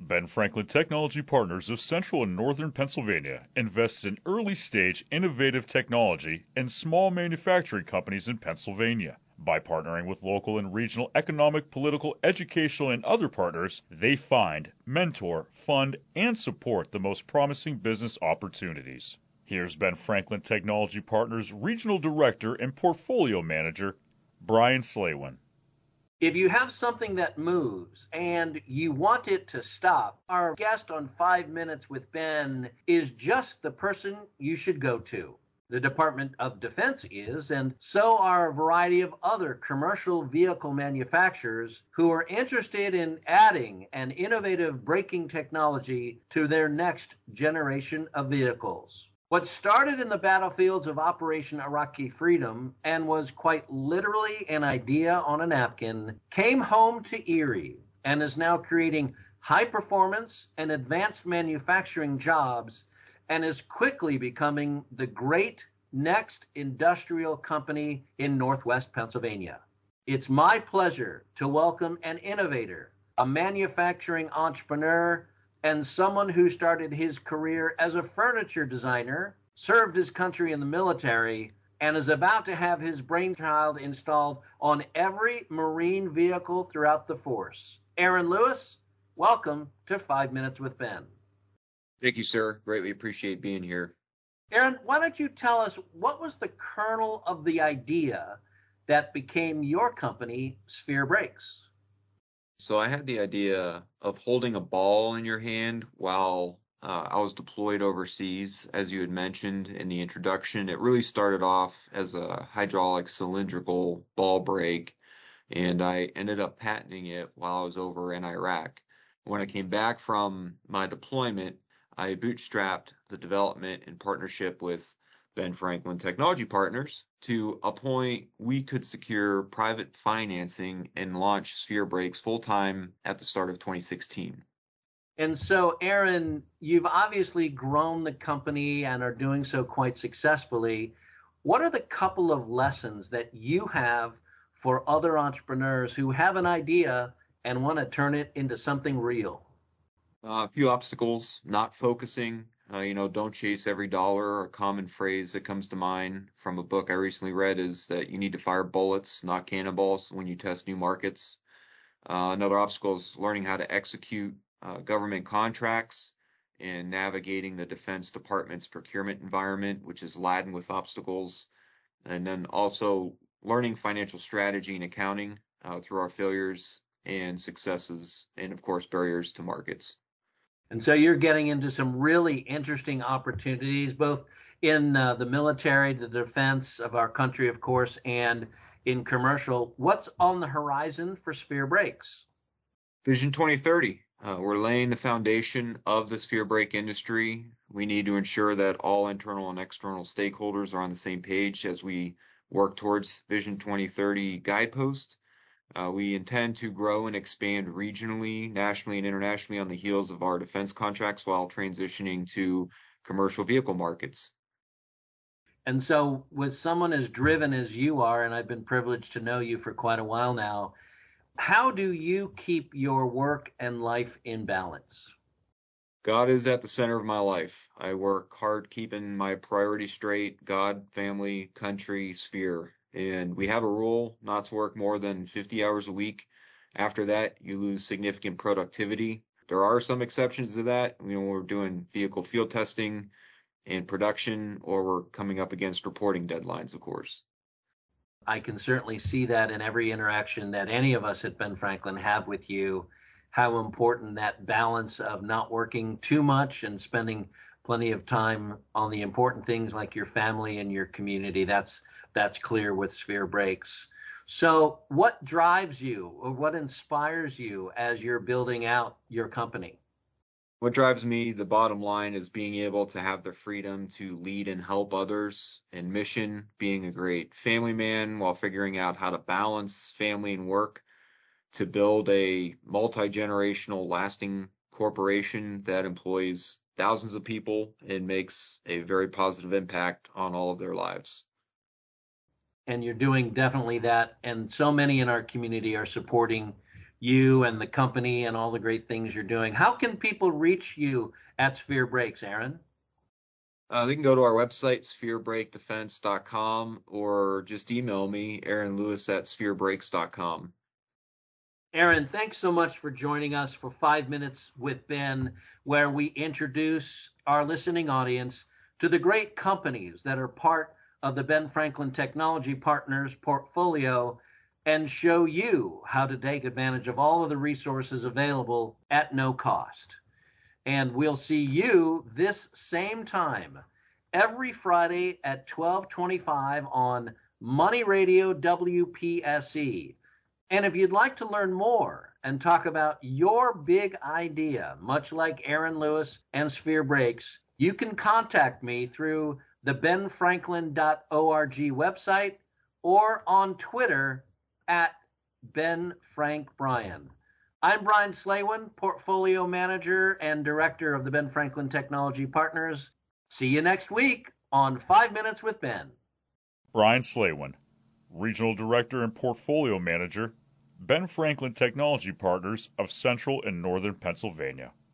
Ben Franklin Technology Partners of Central and Northern Pennsylvania invests in early-stage innovative technology and small manufacturing companies in Pennsylvania. By partnering with local and regional economic, political, educational, and other partners, they find, mentor, fund, and support the most promising business opportunities. Here's Ben Franklin Technology Partners Regional Director and Portfolio Manager, Brian Slaywin. If you have something that moves and you want it to stop, our guest on 5 Minutes with Ben is just the person you should go to. The Department of Defense is, and so are a variety of other commercial vehicle manufacturers who are interested in adding an innovative braking technology to their next generation of vehicles. What started in the battlefields of Operation Iraqi Freedom and was quite literally an idea on a napkin came home to Erie and is now creating high performance and advanced manufacturing jobs and is quickly becoming the great next industrial company in Northwest Pennsylvania. It's my pleasure to welcome an innovator, a manufacturing entrepreneur, and someone who started his career as a furniture designer, served his country in the military, and is about to have his brainchild installed on every Marine vehicle throughout the force. Aaron Lewis, welcome to 5 Minutes with Ben. Thank you, sir. Greatly appreciate being here. Aaron, why don't you tell us what was the kernel of the idea that became your company, Sphere Brakes? So I had the idea of holding a ball in your hand while I was deployed overseas, as you had mentioned in the introduction. It really started off as a hydraulic cylindrical ball brake, and I ended up patenting it while I was over in Iraq. When I came back from my deployment, I bootstrapped the development in partnership with Ben Franklin Technology Partners to a point we could secure private financing and launch Sphere Brakes full-time at the start of 2016. And so, Aaron, you've obviously grown the company and are doing so quite successfully. What are the couple of lessons that you have for other entrepreneurs who have an idea and want to turn it into something real? A few obstacles: not focusing. Don't chase every dollar. A common phrase that comes to mind from a book I recently read is that you need to fire bullets, not cannonballs, when you test new markets. Another obstacle is learning how to execute government contracts and navigating the Defense Department's procurement environment, which is laden with obstacles. And then also learning financial strategy and accounting through our failures and successes, and of course, barriers to markets. And so you're getting into some really interesting opportunities, both in the military, the defense of our country, of course, and in commercial. What's on the horizon for Sphere Brakes? Vision 2030. We're laying the foundation of the sphere brake industry. We need to ensure that all internal and external stakeholders are on the same page as we work towards Vision 2030 guidepost. We intend to grow and expand regionally, nationally, and internationally on the heels of our defense contracts while transitioning to commercial vehicle markets. And so with someone as driven as you are, and I've been privileged to know you for quite a while now, how do you keep your work and life in balance? God is at the center of my life. I work hard keeping my priorities straight: God, family, country, sphere. And we have a rule not to work more than 50 hours a week. After that, you lose significant productivity. There are some exceptions to that. When we're doing vehicle field testing and production, or we're coming up against reporting deadlines, of course. I can certainly see that in every interaction that any of us at Ben Franklin have with you, how important that balance of not working too much and spending plenty of time on the important things like your family and your community. That's clear with Sphere Brakes. So what drives you, or what inspires you as you're building out your company? What drives me, the bottom line, is being able to have the freedom to lead and help others, and mission, being a great family man while figuring out how to balance family and work to build a multi-generational lasting corporation that employs thousands of people and makes a very positive impact on all of their lives. And you're doing definitely that. And so many in our community are supporting you and the company and all the great things you're doing. How can people reach you at Sphere Brakes, Aaron? They can go to our website, spherebreakdefense.com, or just email me, aaronlewis@spherebrakes.com. Aaron, thanks so much for joining us for 5 Minutes with Ben, where we introduce our listening audience to the great companies that are part of the Ben Franklin Technology Partners portfolio and show you how to take advantage of all of the resources available at no cost. And we'll see you this same time every Friday at 12:25 on Money Radio WPSE. And if you'd like to learn more and talk about your big idea, much like Aaron Lewis and Sphere Brakes, you can contact me through the benfranklin.org website or on Twitter at BenFrankBryan. I'm Brian Slaywin, Portfolio Manager and Director of the Ben Franklin Technology Partners. See you next week on 5 Minutes with Ben. Brian Slaywin, Regional Director and Portfolio Manager, Ben Franklin Technology Partners of Central and Northern Pennsylvania.